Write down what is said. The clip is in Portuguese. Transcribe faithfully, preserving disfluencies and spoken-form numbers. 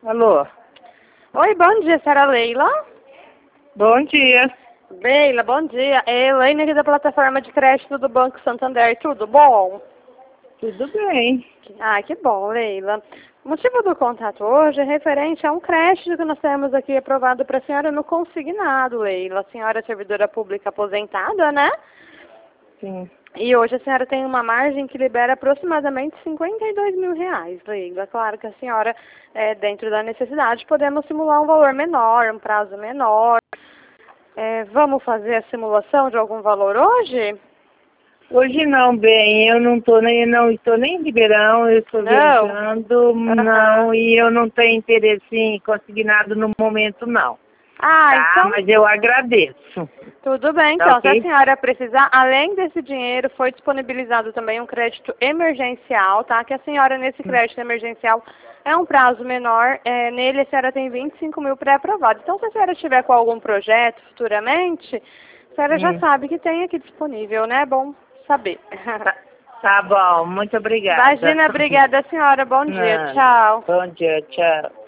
Alô? Oi, bom dia, senhora Leila. Bom dia. Leila, bom dia. É Elaine aqui da plataforma de crédito do Banco Santander, tudo bom? Tudo bem. Ah, que bom, Leila. O motivo do contato hoje é referente a um crédito que nós temos aqui aprovado para a senhora no consignado, Leila. A senhora é servidora pública aposentada, né? Sim. E hoje a senhora tem uma margem que libera aproximadamente cinquenta e dois mil reais, Leila. Claro que a senhora, é, dentro da necessidade, podemos simular um valor menor, um prazo menor. É, vamos fazer a simulação de algum valor hoje? Hoje não, bem, eu não estou nem, não estou nem em Ribeirão, eu estou Não? viajando, Aham. não, e eu não tenho interesse em conseguir nada no momento, não. Ah, Tá, então mas eu agradeço. tudo bem, Tá então. Se a ok? senhora precisar, além desse dinheiro, foi disponibilizado também um crédito emergencial, tá? Que a senhora, nesse crédito emergencial, é um prazo menor. É, nele, a senhora tem vinte e cinco mil pré-aprovados. Então, se a senhora estiver com algum projeto futuramente, a senhora já Hum. sabe que tem aqui disponível, né? É bom saber. Tá, tá bom, muito obrigada. Imagina, obrigada, senhora. Bom dia. Não, Tchau. bom dia, tchau.